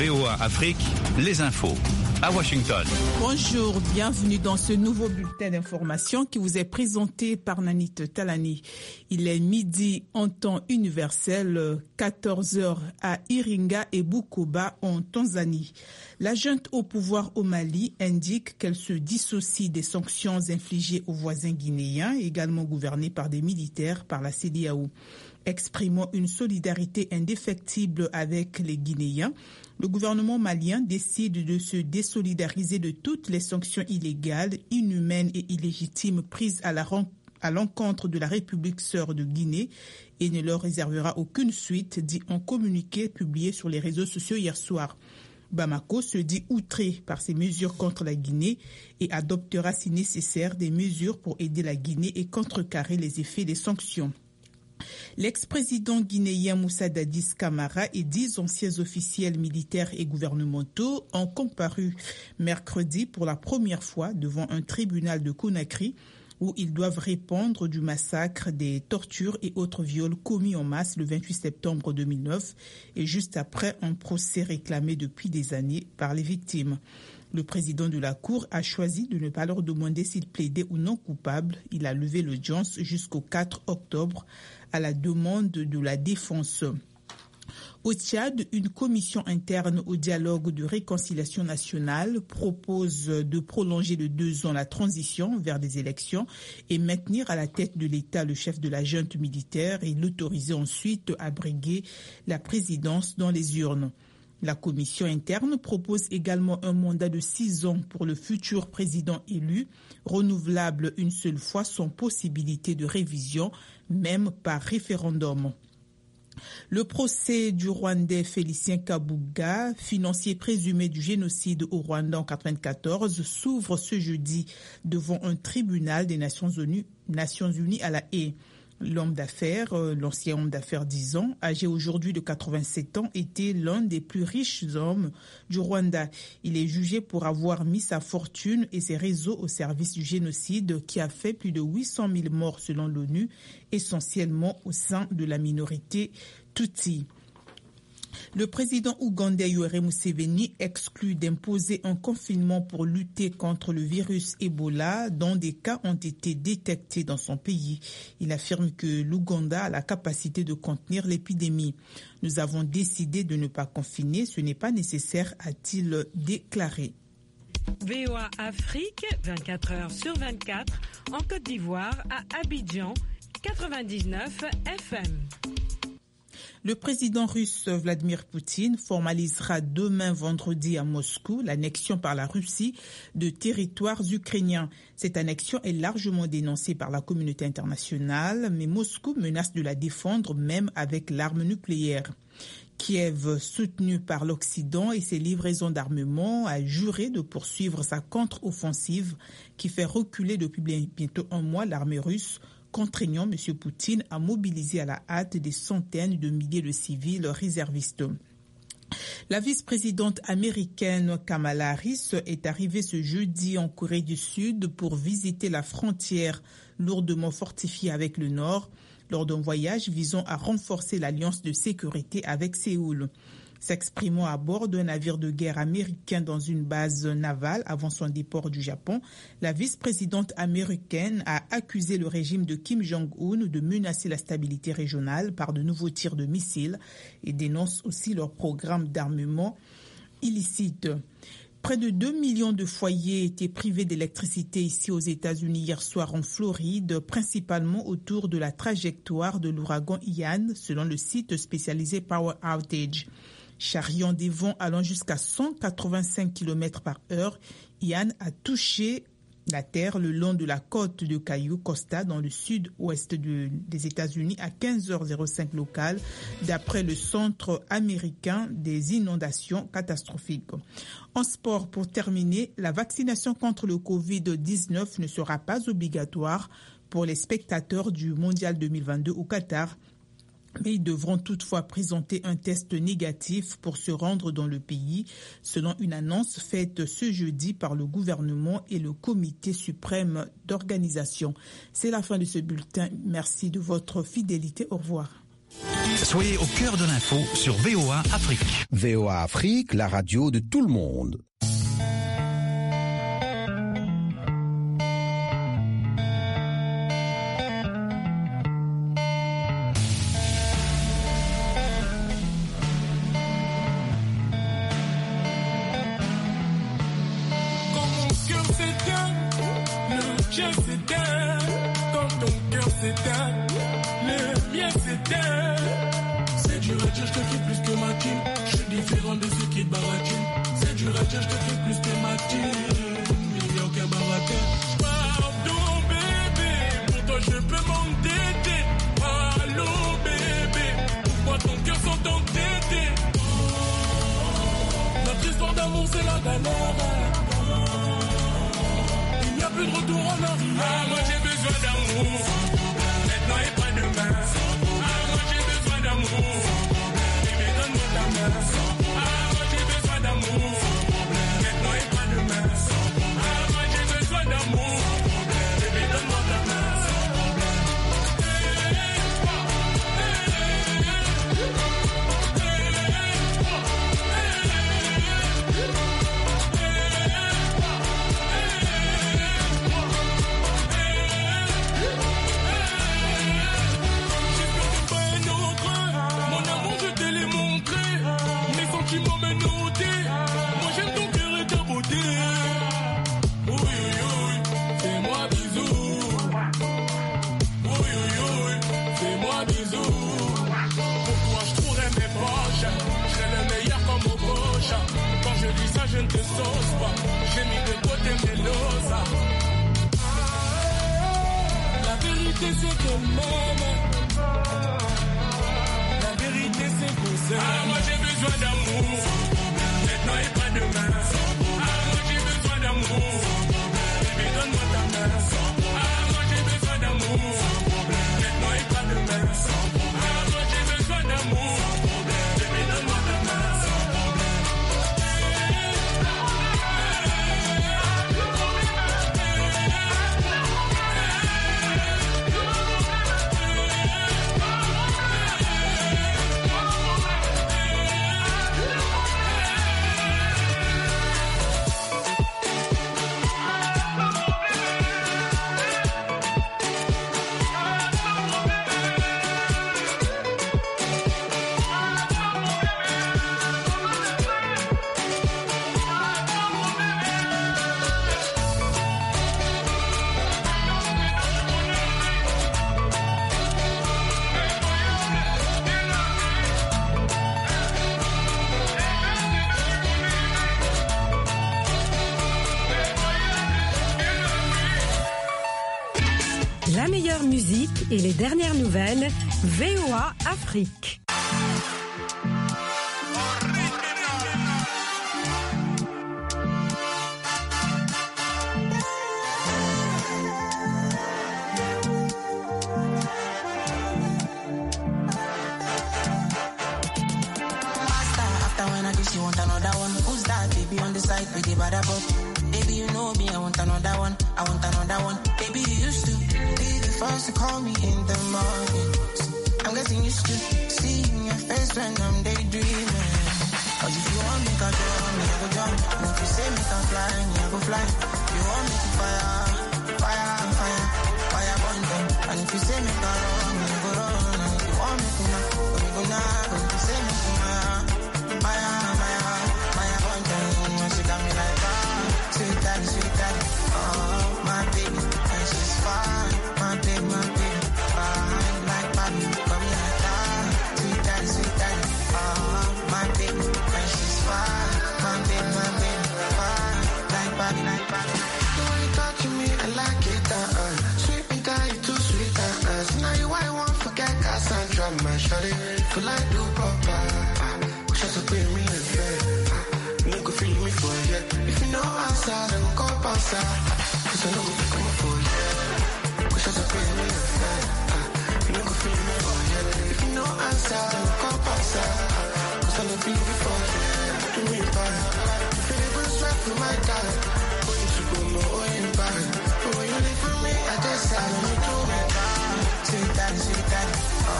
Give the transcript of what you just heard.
VOA Afrique, les infos. À Washington. Bonjour, bienvenue dans ce nouveau bulletin d'information qui vous est présenté par Nanit Talani. Il est midi en temps universel, 14h à Iringa et Bukoba en Tanzanie. La junte au pouvoir au Mali indique qu'elle se dissocie des sanctions infligées aux voisins guinéens, également gouvernés par des militaires par la CEDEAO. Exprimant une solidarité indéfectible avec les Guinéens, le gouvernement malien décide de se désolidariser de toutes les sanctions illégales, inhumaines et illégitimes prises à l'encontre de la République sœur de Guinée et ne leur réservera aucune suite, dit un communiqué publié sur les réseaux sociaux hier soir. Bamako se dit outré par ces mesures contre la Guinée et adoptera si nécessaire des mesures pour aider la Guinée et contrecarrer les effets des sanctions. L'ex-président guinéen Moussa Dadis Camara et 10 anciens officiels militaires et gouvernementaux ont comparu mercredi pour la première fois devant un tribunal de Conakry où ils doivent répondre du massacre, des tortures et autres viols commis en masse le 28 septembre 2009 et juste après un procès réclamé depuis des années par les victimes. Le président de la Cour a choisi de ne pas leur demander s'ils plaidaient ou non coupables. Il a levé l'audience jusqu'au 4 octobre à la demande de la défense. Au Tchad, une commission interne au dialogue de réconciliation nationale propose de prolonger de 2 ans la transition vers des élections et maintenir à la tête de l'État le chef de la junte militaire et l'autoriser ensuite à briguer la présidence dans les urnes. La commission interne propose également un mandat de 6 ans pour le futur président élu, renouvelable une seule fois sans possibilité de révision, même par référendum. Le procès du Rwandais Félicien Kabuga, financier présumé du génocide au Rwanda en 1994, s'ouvre ce jeudi devant un tribunal des Nations Unies à La Haye. L'homme d'affaires, l'ancien homme d'affaires 10 ans, âgé aujourd'hui de 87 ans, était l'un des plus riches hommes du Rwanda. Il est jugé pour avoir mis sa fortune et ses réseaux au service du génocide qui a fait plus de 800 000 morts selon l'ONU, essentiellement au sein de la minorité Tutsi. Le président ougandais Yoweri Museveni exclut d'imposer un confinement pour lutter contre le virus Ebola dont des cas ont été détectés dans son pays. Il affirme que l'Ouganda a la capacité de contenir l'épidémie. Nous avons décidé de ne pas confiner, ce n'est pas nécessaire, a-t-il déclaré. VOA Afrique, 24 heures sur 24, en Côte d'Ivoire, à Abidjan, 99 FM. Le président russe Vladimir Poutine formalisera demain vendredi à Moscou l'annexion par la Russie de territoires ukrainiens. Cette annexion est largement dénoncée par la communauté internationale, mais Moscou menace de la défendre même avec l'arme nucléaire. Kiev, soutenu par l'Occident et ses livraisons d'armement, a juré de poursuivre sa contre-offensive qui fait reculer depuis bientôt un mois l'armée russe, contraignant M. Poutine à mobiliser à la hâte des centaines de milliers de civils réservistes. La vice-présidente américaine Kamala Harris est arrivée ce jeudi en Corée du Sud pour visiter la frontière lourdement fortifiée avec le Nord, lors d'un voyage visant à renforcer l'alliance de sécurité avec Séoul. S'exprimant à bord d'un navire de guerre américain dans une base navale avant son départ du Japon, la vice-présidente américaine a accusé le régime de Kim Jong-un de menacer la stabilité régionale par de nouveaux tirs de missiles et dénonce aussi leur programme d'armement illicite. Près de 2 millions de foyers étaient privés d'électricité ici aux États-Unis hier soir en Floride, principalement autour de la trajectoire de l'ouragan Ian, selon le site spécialisé Power Outage. Charriant des vents allant jusqu'à 185 km/h, Ian a touché la terre le long de la côte de Cayo Costa dans le sud-ouest des États-Unis à 15h05 locales, d'après le Centre américain des inondations catastrophiques. En sport, pour terminer, la vaccination contre le Covid-19 ne sera pas obligatoire pour les spectateurs du Mondial 2022 au Qatar, mais ils devront toutefois présenter un test négatif pour se rendre dans le pays, selon une annonce faite ce jeudi par le gouvernement et le comité suprême d'organisation. C'est la fin de ce bulletin. Merci de votre fidélité. Au revoir. Soyez au cœur de l'info sur VOA Afrique. VOA Afrique, la radio de tout le monde. La meilleure musique et les dernières nouvelles, VOA Afrique. Baby, you know me, I want another one. I want another one. Baby, you used to be the first to call me in the morning. I'm getting used to seeing your face when I'm daydreaming. Cause if you want me to jump, me I go jump. And if you say me to fly, me I go fly. If you want me to fire, fire, fire, fire burn them. And if you say me to run, me I go run. And if you want me to knock, me go knock. And if you say me to fire, fire, fire, fire burn them. She got me like sweet daddy, oh, my baby, and she's fine, my baby, fine, like Bobby, come like that, sweet daddy, oh, my baby, and she's fine, my baby, fine, like Bobby. The way you touching me, I like it, sweet me down, you too sweet, now you I won't forget, Cassandra, my shawty, feel like do proper, just to pay me a fair. You could feel me for ya. If you know outside, then go outside. Cause I know we come for ya. Cause you're so pretty, you could feel me for ya. If you know outside, then go outside. Cause I know feel me for ya. Do me bad. You feel it was sweat for my dad. Going to go more in bad. But when you leave for me, I just said, let me do me bad. Sweet daddy,